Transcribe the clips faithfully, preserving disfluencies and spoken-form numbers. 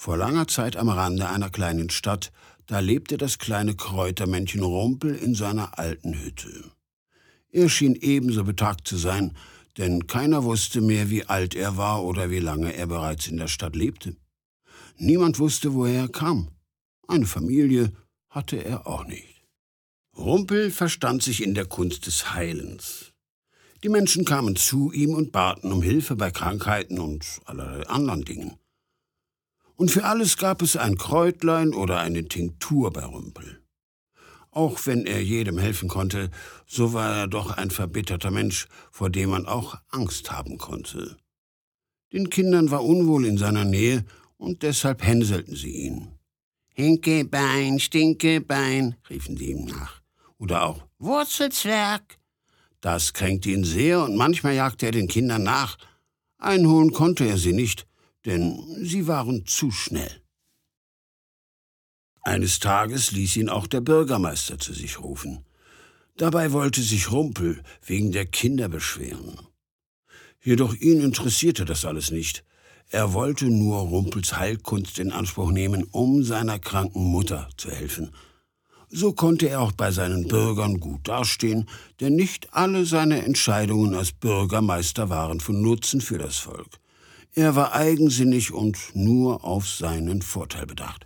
Vor langer Zeit am Rande einer kleinen Stadt, da lebte das kleine Kräutermännchen Rumpel in seiner alten Hütte. Er schien ebenso betagt zu sein, denn keiner wusste mehr, wie alt er war oder wie lange er bereits in der Stadt lebte. Niemand wusste, woher er kam. Eine Familie hatte er auch nicht. Rumpel verstand sich in der Kunst des Heilens. Die Menschen kamen zu ihm und baten um Hilfe bei Krankheiten und allerlei anderen Dingen. Und für alles gab es ein Kräutlein oder eine Tinktur bei Rumpel. Auch wenn er jedem helfen konnte, so war er doch ein verbitterter Mensch, vor dem man auch Angst haben konnte. Den Kindern war unwohl in seiner Nähe und deshalb hänselten sie ihn. »Hinkebein, Stinkebein«, riefen sie ihm nach. Oder auch »Wurzelzwerg«. Das kränkte ihn sehr und manchmal jagte er den Kindern nach. Einholen konnte er sie nicht, denn sie waren zu schnell. Eines Tages ließ ihn auch der Bürgermeister zu sich rufen. Dabei wollte sich Rumpel wegen der Kinder beschweren. Jedoch ihn interessierte das alles nicht. Er wollte nur Rumpels Heilkunst in Anspruch nehmen, um seiner kranken Mutter zu helfen. So konnte er auch bei seinen Bürgern gut dastehen, denn nicht alle seine Entscheidungen als Bürgermeister waren von Nutzen für das Volk. Er war eigensinnig und nur auf seinen Vorteil bedacht.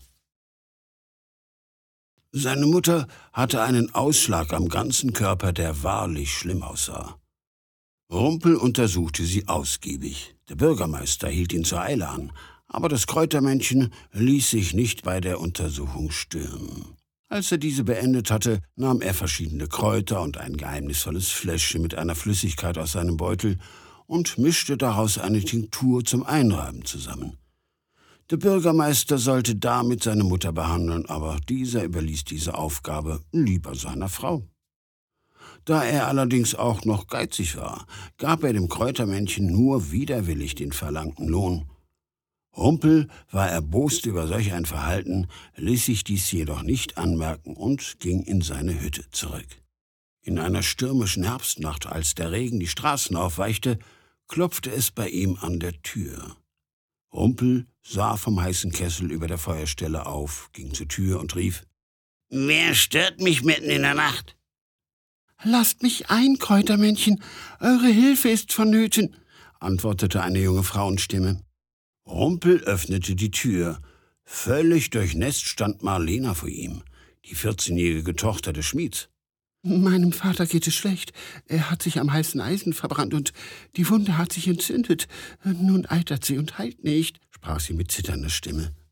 Seine Mutter hatte einen Ausschlag am ganzen Körper, der wahrlich schlimm aussah. Rumpel untersuchte sie ausgiebig. Der Bürgermeister hielt ihn zur Eile an, aber das Kräutermännchen ließ sich nicht bei der Untersuchung stören. Als er diese beendet hatte, nahm er verschiedene Kräuter und ein geheimnisvolles Fläschchen mit einer Flüssigkeit aus seinem Beutel und mischte daraus eine Tinktur zum Einreiben zusammen. Der Bürgermeister sollte damit seine Mutter behandeln, aber dieser überließ diese Aufgabe lieber seiner Frau. Da er allerdings auch noch geizig war, gab er dem Kräutermännchen nur widerwillig den verlangten Lohn. Rumpel war erbost über solch ein Verhalten, ließ sich dies jedoch nicht anmerken und ging in seine Hütte zurück. In einer stürmischen Herbstnacht, als der Regen die Straßen aufweichte, klopfte es bei ihm an der Tür. Rumpel sah vom heißen Kessel über der Feuerstelle auf, ging zur Tür und rief: »Wer stört mich mitten in der Nacht?« »Lasst mich ein, Kräutermännchen, eure Hilfe ist vonnöten«, antwortete eine junge Frauenstimme. Rumpel öffnete die Tür. Völlig durchnässt stand Marlena vor ihm, die vierzehnjährige Tochter des Schmieds. »Meinem Vater geht es schlecht. Er hat sich am heißen Eisen verbrannt und die Wunde hat sich entzündet. Nun eitert sie und heilt nicht«, sprach sie mit zitternder Stimme.